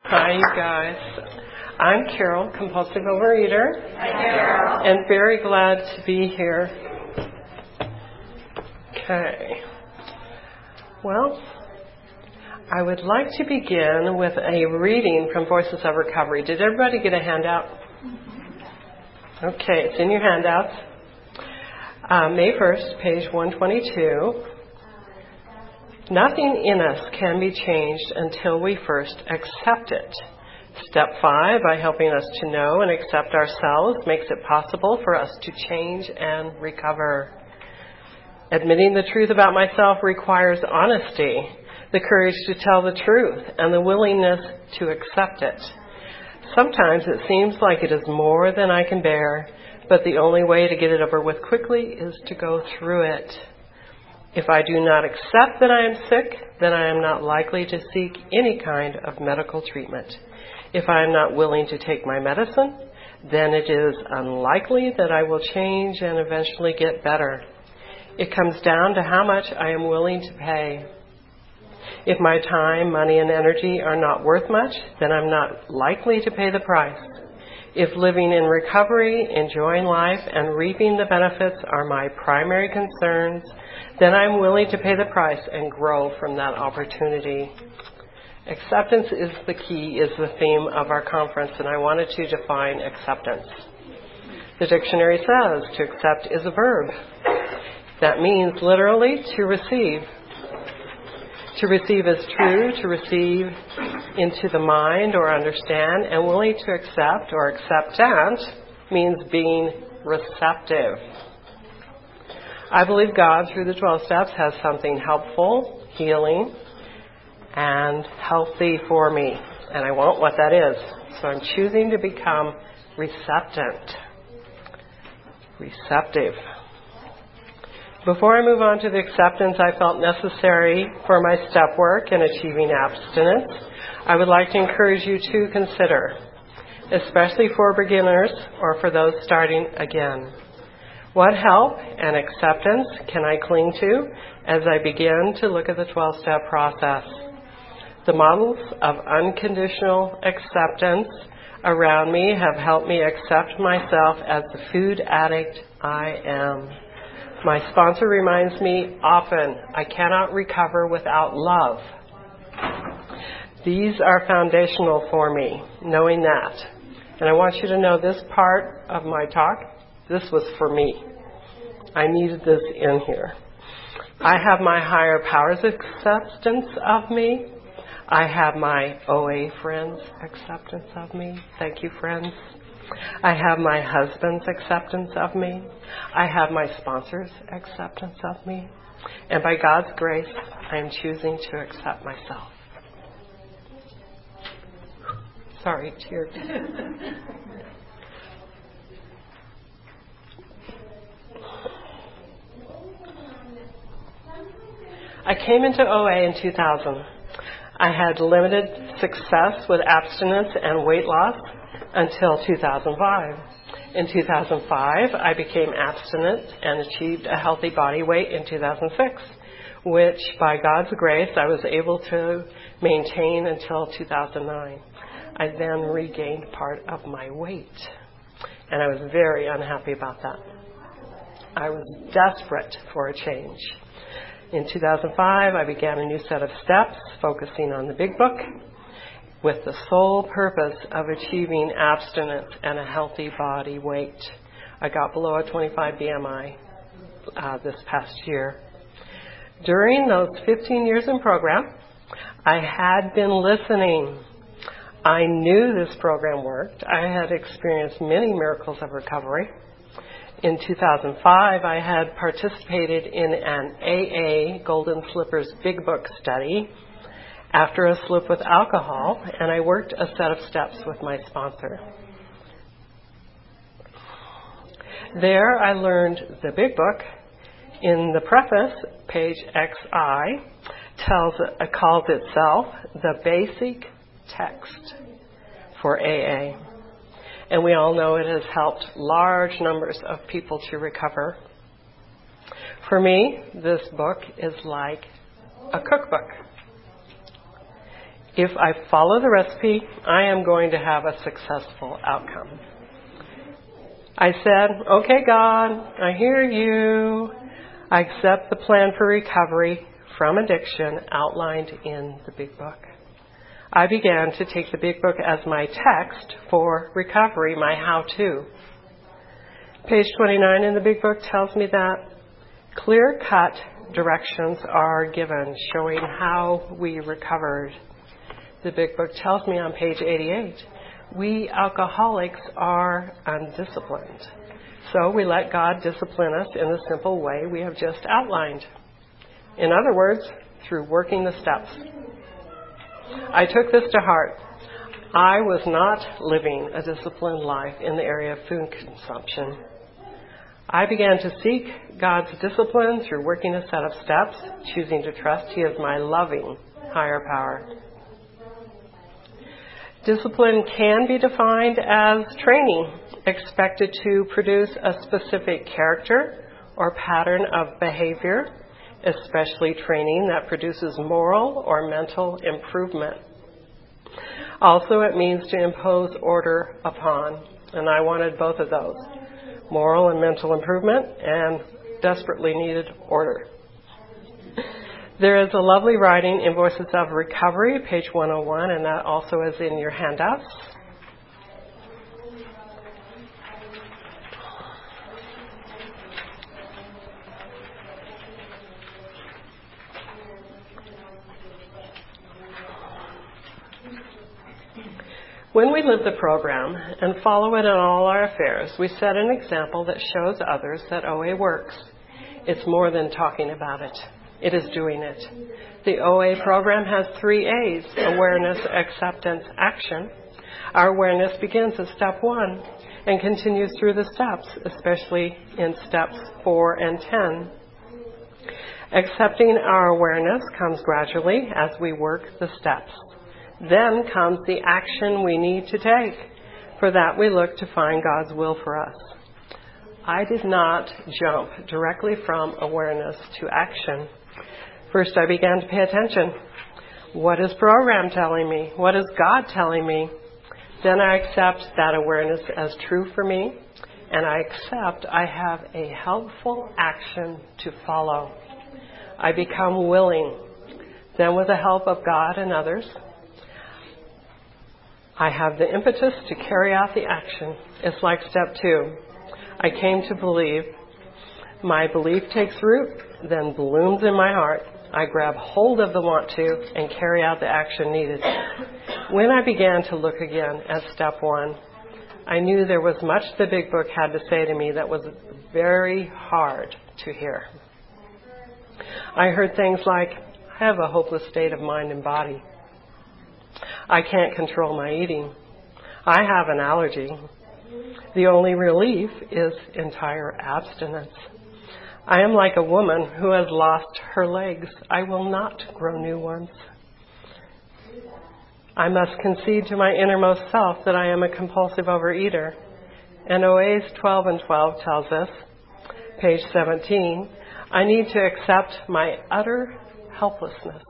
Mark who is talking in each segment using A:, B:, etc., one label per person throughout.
A: Hi, you guys. I'm Carol, compulsive overeater.
B: Hi, Carol.
A: And very glad to be here. Okay. Well, I would like to begin with a reading from Voices of Recovery. Did everybody get a handout? Okay, it's in your handouts. May 1st, page 122. Nothing in us can be changed until we first accept it. Step 5, by helping us to know and accept ourselves, makes it possible for us to change and recover. Admitting the truth about myself requires honesty, the courage to tell the truth, and the willingness to accept it. Sometimes it seems like it is more than I can bear, but the only way to get it over with quickly is to go through it. If I do not accept that I am sick, then I am not likely to seek any kind of medical treatment. If I am not willing to take my medicine, then it is unlikely that I will change and eventually get better. It comes down to how much I am willing to pay. If my time, money, and energy are not worth much, then I'm not likely to pay the price. If living in recovery, enjoying life, and reaping the benefits are my primary concerns, then I'm willing to pay the price and grow from that opportunity. Acceptance is the key, is the theme of our conference, and I wanted to define acceptance. The dictionary says to accept is a verb. That means literally to receive. To receive is true, to receive into the mind or understand, and willing to accept or acceptant means being receptive. I believe God, through the 12 steps, has something helpful, healing, and healthy for me. And I want what that is. So I'm choosing to become receptant. Receptive. Before I move on to the acceptance I felt necessary for my step work in achieving abstinence, I would like to encourage you to consider, especially for beginners or for those starting again, what help and acceptance can I cling to as I begin to look at the 12-step process? The models of unconditional acceptance around me have helped me accept myself as the food addict I am. My sponsor reminds me often, I cannot recover without love. These are foundational for me, knowing that. And I want you to know this part of my talk, this was for me. I needed this in here. I have my higher powers acceptance of me. I have my OA friends' acceptance of me. Thank you, friends. I have my husband's acceptance of me. I have my sponsor's acceptance of me. And by God's grace, I am choosing to accept myself. Sorry, tears. I came into OA in 2000. I had limited success with abstinence and weight loss until 2005. In 2005, I became abstinent and achieved a healthy body weight in 2006, which by God's grace I was able to maintain until 2009. I then regained part of my weight, and I was very unhappy about that. I was desperate for a change. In 2005, I began a new set of steps focusing on the Big Book with the sole purpose of achieving abstinence and a healthy body weight. I got below a 25 BMI this past year. During those 15 years in program, I had been listening. I knew this program worked. I had experienced many miracles of recovery. In 2005, I had participated in an AA Golden Slippers Big Book study after a slip with alcohol, and I worked a set of steps with my sponsor. There I learned the Big Book. In the preface, page XI, calls itself the basic text for AA. And we all know it has helped large numbers of people to recover. For me, this book is like a cookbook. If I follow the recipe, I am going to have a successful outcome. I said, okay, God, I hear you. I accept the plan for recovery from addiction outlined in the Big Book. I began to take the Big Book as my text for recovery, my how-to. Page 29 in the Big Book tells me that clear-cut directions are given showing how we recovered. The Big Book tells me on page 88, we alcoholics are undisciplined. So we let God discipline us in the simple way we have just outlined. In other words, through working the steps. I took this to heart. I was not living a disciplined life in the area of food consumption. I began to seek God's discipline through working a set of steps, choosing to trust He is my loving higher power. Discipline can be defined as training expected to produce a specific character or pattern of behavior, especially training that produces moral or mental improvement. Also, it means to impose order upon, and I wanted both of those, moral and mental improvement and desperately needed order. There is a lovely writing in Voices of Recovery, page 101, and that also is in your handouts. When we live the program and follow it in all our affairs, we set an example that shows others that OA works. It's more than talking about it. It is doing it. The OA program has 3 A's, awareness, acceptance, action. Our awareness begins at step 1 and continues through the steps, especially in steps 4 and 10. Accepting our awareness comes gradually as we work the steps. Then comes the action we need to take. For that, we look to find God's will for us. I did not jump directly from awareness to action. First, I began to pay attention. What is program telling me? What is God telling me? Then I accept that awareness as true for me, and I accept I have a helpful action to follow. I become willing. Then, with the help of God and others, I have the impetus to carry out the action. It's like step 2. I came to believe. My belief takes root, then blooms in my heart. I grab hold of the want to and carry out the action needed. When I began to look again at step 1, I knew there was much the Big Book had to say to me that was very hard to hear. I heard things like, I have a hopeless state of mind and body. I can't control my eating. I have an allergy. The only relief is entire abstinence. I am like a woman who has lost her legs. I will not grow new ones. I must concede to my innermost self that I am a compulsive overeater. And OA's 12 and 12 tells us, page 17, I need to accept my utter helplessness.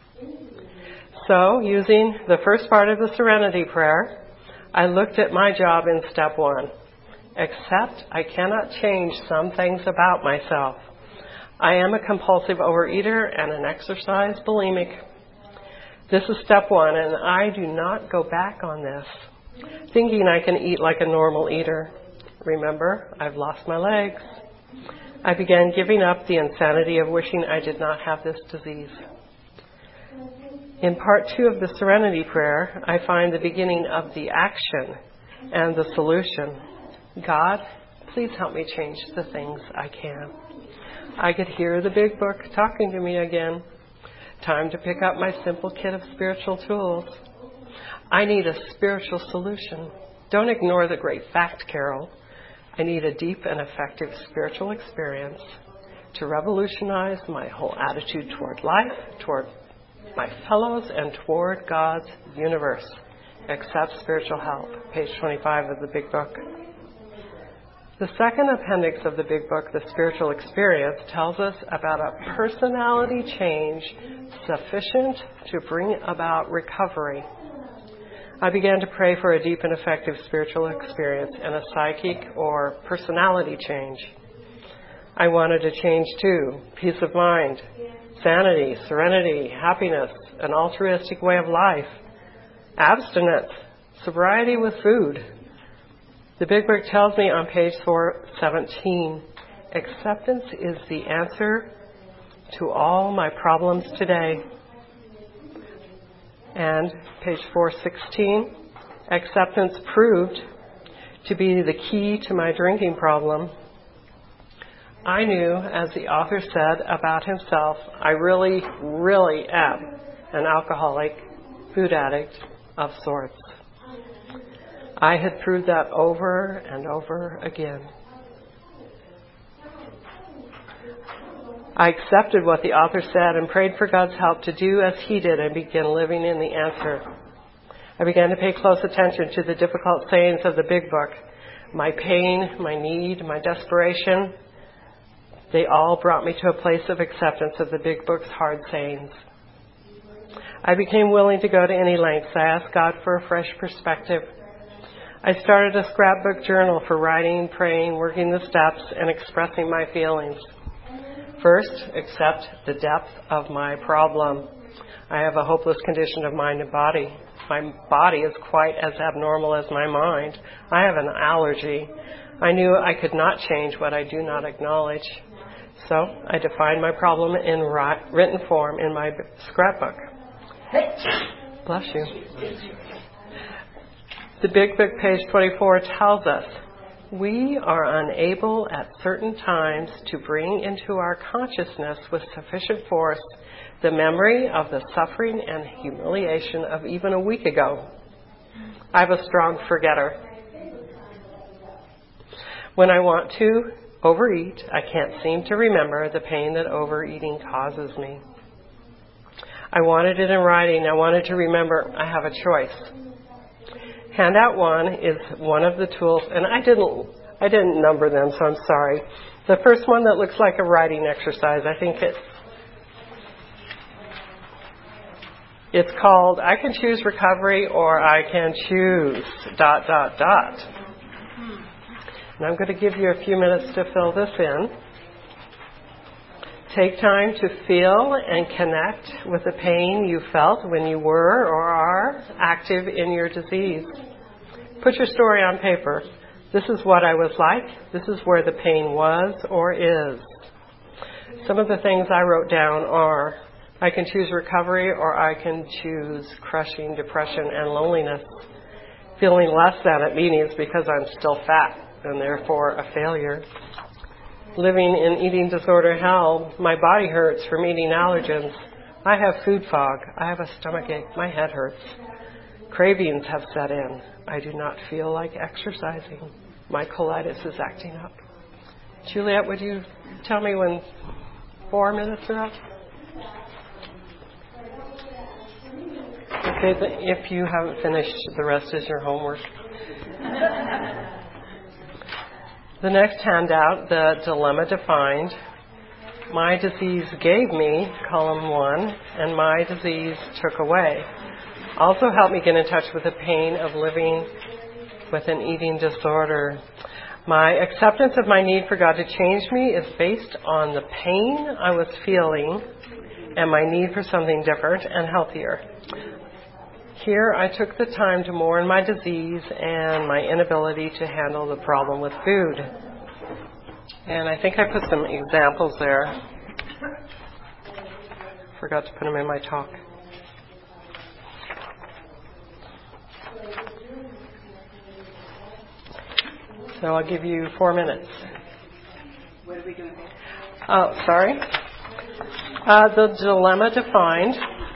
A: So, using the first part of the Serenity Prayer, I looked at my job in step 1. Except I cannot change some things about myself. I am a compulsive overeater and an exercise bulimic. This is step 1, and I do not go back on this, thinking I can eat like a normal eater. Remember, I've lost my legs. I began giving up the insanity of wishing I did not have this disease. In part 2 of the Serenity Prayer, I find the beginning of the action and the solution. God, please help me change the things I can. I could hear the Big Book talking to me again. Time to pick up my simple kit of spiritual tools. I need a spiritual solution. Don't ignore the great fact, Carol. I need a deep and effective spiritual experience to revolutionize my whole attitude toward life, toward my fellows, and toward God's universe. Accept spiritual help. Page 25 of the Big Book. The second appendix of the Big Book, The Spiritual Experience, tells us about a personality change sufficient to bring about recovery. I began to pray for a deep and effective spiritual experience and a psychic or personality change. I wanted a change too: peace of mind, sanity, serenity, happiness, an altruistic way of life, abstinence, sobriety with food. The Big Book tells me on page 417, acceptance is the answer to all my problems today. And page 416, acceptance proved to be the key to my drinking problem. I knew, as the author said about himself, I really, really am an alcoholic, food addict of sorts. I had proved that over and over again. I accepted what the author said and prayed for God's help to do as he did and begin living in the answer. I began to pay close attention to the difficult sayings of the Big Book. My pain, my need, my desperation, they all brought me to a place of acceptance of the Big Book's hard sayings. I became willing to go to any lengths. I asked God for a fresh perspective. I started a scrapbook journal for writing, praying, working the steps, and expressing my feelings. First, accept the depth of my problem. I have a hopeless condition of mind and body. My body is quite as abnormal as my mind. I have an allergy. I knew I could not change what I do not acknowledge. So I defined my problem in written form in my scrapbook. Bless you. The Big Book, page 24, tells us, we are unable at certain times to bring into our consciousness with sufficient force the memory of the suffering and humiliation of even a week ago. I'm a strong forgetter. When I want to overeat, I can't seem to remember the pain that overeating causes me. I wanted it in writing. I wanted to remember I have a choice. Handout 1 is one of the tools, and I didn't number them, so I'm sorry. The first one that looks like a writing exercise, I think it's called I Can Choose Recovery, or I Can Choose ... And I'm going to give you a few minutes to fill this in. Take time to feel and connect with the pain you felt when you were or are active in your disease. Put your story on paper. This is what I was like. This is where the pain was or is. Some of the things I wrote down are, I can choose recovery, or I can choose crushing depression and loneliness. Feeling less than at meetings because I'm still fat and therefore a failure. Living in eating disorder hell, my body hurts from eating allergens. I have food fog. I have a stomachache. My head hurts. Cravings have set in. I do not feel like exercising. My colitis is acting up. Juliet, would you tell me when 4 minutes are up? Okay, if you haven't finished, the rest is your homework. The next handout, the dilemma defined. My disease gave me, column 1, and my disease took away. Also helped me get in touch with the pain of living with an eating disorder. My acceptance of my need for God to change me is based on the pain I was feeling and my need for something different and healthier. Here I took the time to mourn my disease and my inability to handle the problem with food. And I think I put some examples there. Forgot to put them in my talk. So I'll give you 4 minutes.
B: What are we doing?
A: Oh, sorry. The dilemma defined.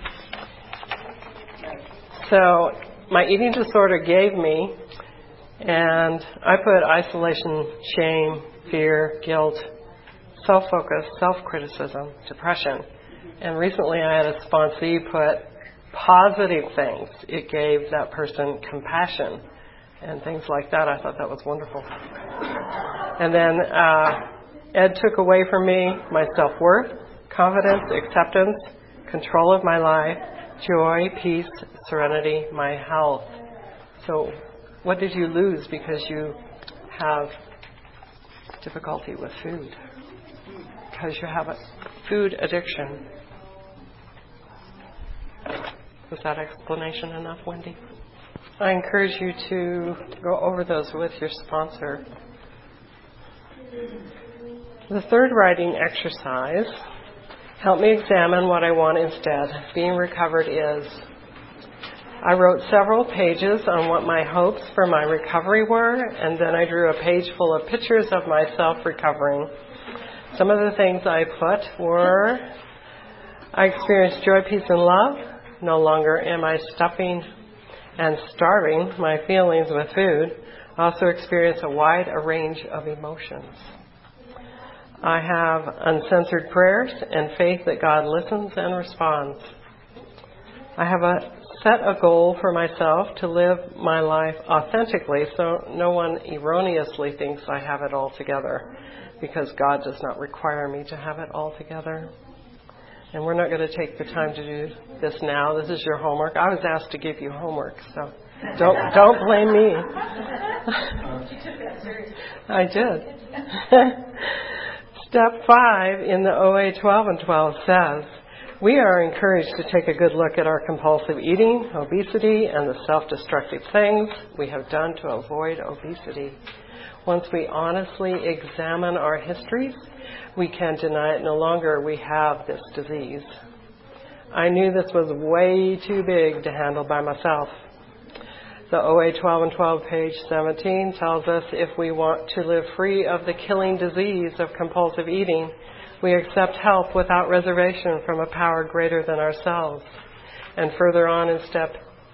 A: So my eating disorder gave me, and I put isolation, shame, fear, guilt, self-focus, self-criticism, depression. And recently I had a sponsee put positive things. It gave that person compassion and things like that. I thought that was wonderful. And then Ed took away from me my self-worth, confidence, acceptance, control of my life, joy, peace, serenity, my health. So what did you lose because you have difficulty with food? Because you have a food addiction. Was that explanation enough, Wendy? I encourage you to go over those with your sponsor. The third writing exercise, help me examine what I want instead. Being recovered is. I wrote several pages on what my hopes for my recovery were, and then I drew a page full of pictures of myself recovering. Some of the things I put were, I experienced joy, peace, and love. No longer am I stuffing and starving my feelings with food. I also experience a wide range of emotions. I have uncensored prayers and faith that God listens and responds. I have set a goal for myself to live my life authentically so no one erroneously thinks I have it all together, because God does not require me to have it all together. And we're not going to take the time to do this now. This is your homework. I was asked to give you homework, so don't blame me.
B: She took that seriously.
A: I did. Step 5 in the OA 12 and 12 says, we are encouraged to take a good look at our compulsive eating, obesity, and the self-destructive things we have done to avoid obesity. Once we honestly examine our histories, we can deny it no longer we have this disease. I knew this was way too big to handle by myself. The OA 12 and 12, page 17, tells us if we want to live free of the killing disease of compulsive eating, we accept help without reservation from a power greater than ourselves. And further on in step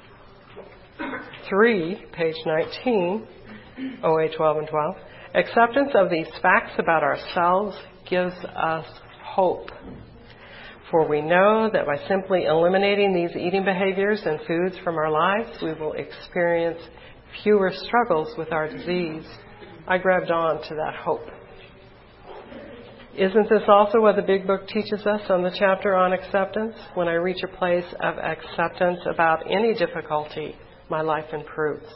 A: 3, page 19, OA 12 and 12, acceptance of these facts about ourselves gives us hope. For we know that by simply eliminating these eating behaviors and foods from our lives, we will experience fewer struggles with our disease. I grabbed on to that hope. Isn't this also what the Big Book teaches us on the chapter on acceptance? When I reach a place of acceptance about any difficulty, my life improves.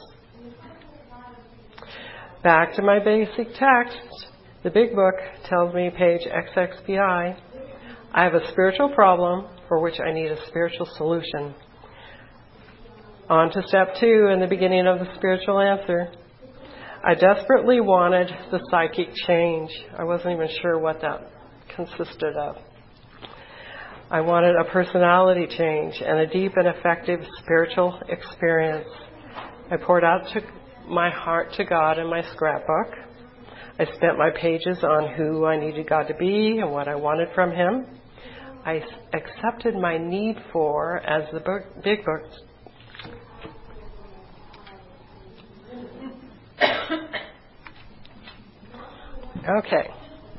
A: Back to my basic text. The Big Book tells me, page XXPI, I have a spiritual problem for which I need a spiritual solution. On to step 2 in the beginning of the spiritual answer. I desperately wanted the psychic change. I wasn't even sure what that consisted of. I wanted a personality change and a deep and effective spiritual experience. I poured out my heart to God in my scrapbook. I spent my pages on who I needed God to be and what I wanted from Him. I accepted my need for, as the Big Book Okay.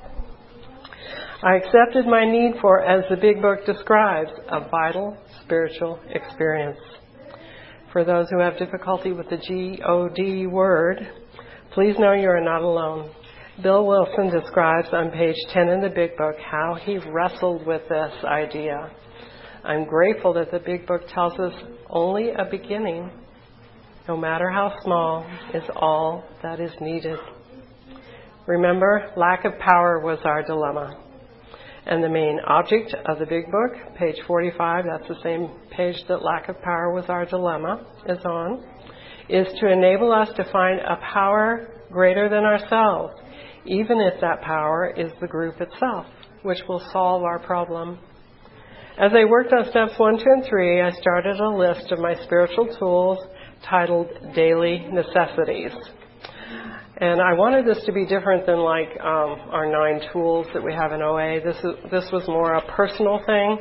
A: I accepted my need for, as the Big Book describes, a vital spiritual experience. For those who have difficulty with the G-O-D word, please know you are not alone. Bill Wilson describes on page 10 in the Big Book how he wrestled with this idea. I'm grateful that the Big Book tells us only a beginning, no matter how small, is all that is needed. Remember, lack of power was our dilemma. And the main object of the Big Book, page 45, that's the same page that lack of power was our dilemma is on, is to enable us to find a power greater than ourselves, even if that power is the group itself, which will solve our problem. As I worked on steps 1, 2, and 3, I started a list of my spiritual tools titled Daily Necessities. And I wanted this to be different than like our 9 tools that we have in OA. This was more a personal thing.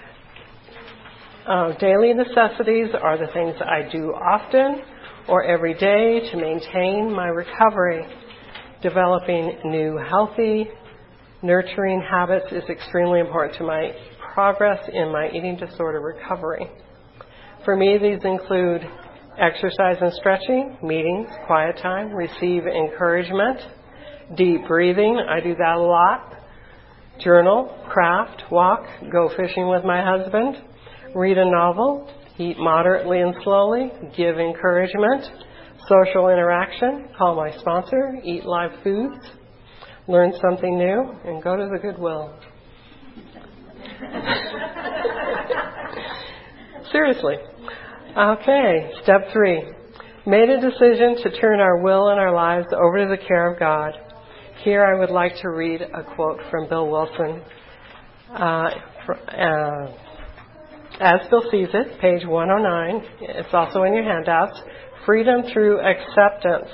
A: Daily necessities are the things I do often or every day to maintain my recovery. Developing new healthy, nurturing habits is extremely important to my progress in my eating disorder recovery. For me, these include exercise and stretching, meetings, quiet time, receive encouragement, Deep breathing, I do that a lot. Journal, craft, walk, go fishing with my husband, read a novel, eat moderately and slowly, give encouragement, social interaction, call my sponsor, eat live foods, learn something new, and go to the Goodwill. Seriously. Okay, step 3. Made a decision to turn our will and our lives over to the care of God. Here I would like to read a quote from Bill Wilson. As Bill Sees It, page 109. It's also in your handouts. Freedom through acceptance.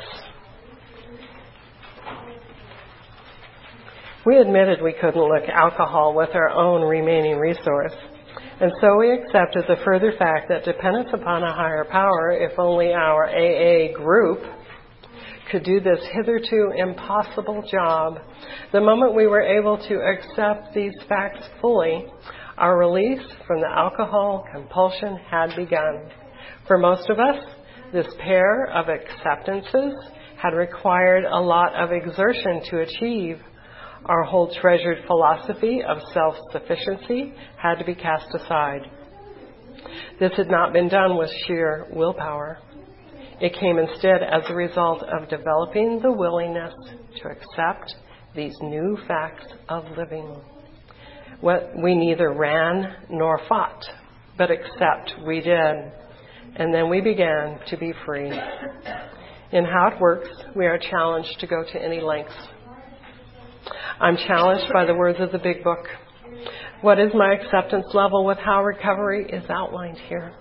A: We admitted we couldn't lick alcohol with our own remaining resource. And so we accepted the further fact that dependence upon a higher power, if only our AA group could do this hitherto impossible job. The moment we were able to accept these facts fully, our release from the alcohol compulsion had begun. For most of us, this pair of acceptances had required a lot of exertion to achieve. Our whole treasured philosophy of self-sufficiency had to be cast aside. This had not been done with sheer willpower. It came instead as a result of developing the willingness to accept these new facts of living. We neither ran nor fought, but accept we did. And then we began to be free. In How It Works, we are challenged to go to any lengths. I'm challenged by the words of the Big Book. What is my acceptance level with how recovery is outlined here?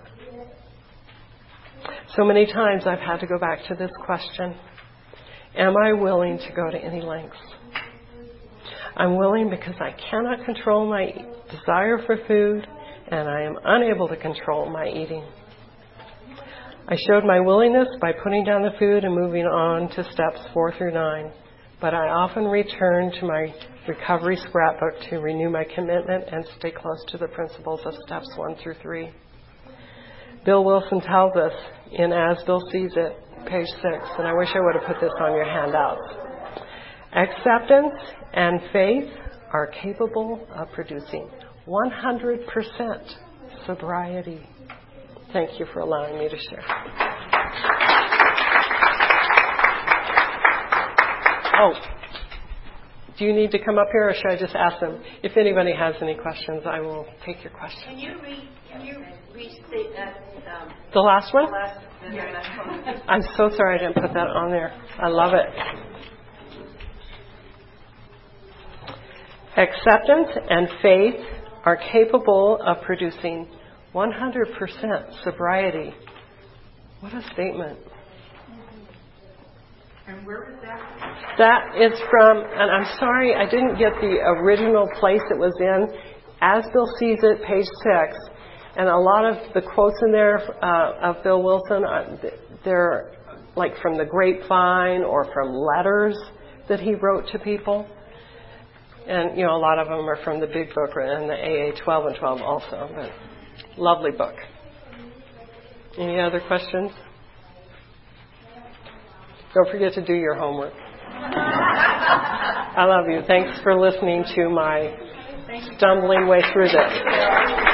A: So many times I've had to go back to this question. Am I willing to go to any lengths? I'm willing because I cannot control my desire for food, and I am unable to control my eating. I showed my willingness by putting down the food and moving on to steps 4 through 9. But I often return to my recovery scrapbook to renew my commitment and stay close to the principles of steps 1 through 3. Bill Wilson tells us in As Bill Sees It, page 6, and I wish I would have put this on your handouts. Acceptance and faith are capable of producing 100% sobriety. Thank you for allowing me to share. Oh, do you need to come up here, or should I just ask them? If anybody has any questions, I will take your questions.
B: Can you restate that?
A: The last one?
B: The last one.
A: I'm so sorry I didn't put that on there. I love it. Acceptance and faith are capable of producing 100% sobriety. What a statement.
B: And where was that?
A: That is from, and I'm sorry I didn't get the original place it was in, As Bill Sees It, page 6. And a lot of the quotes in there of Bill Wilson, they're like from the grapevine or from letters that he wrote to people. And, you know, a lot of them are from the Big Book and the AA 12 and 12 also. But lovely book. Any other questions? Don't forget to do your homework. I love you. Thanks for listening to my stumbling way through this.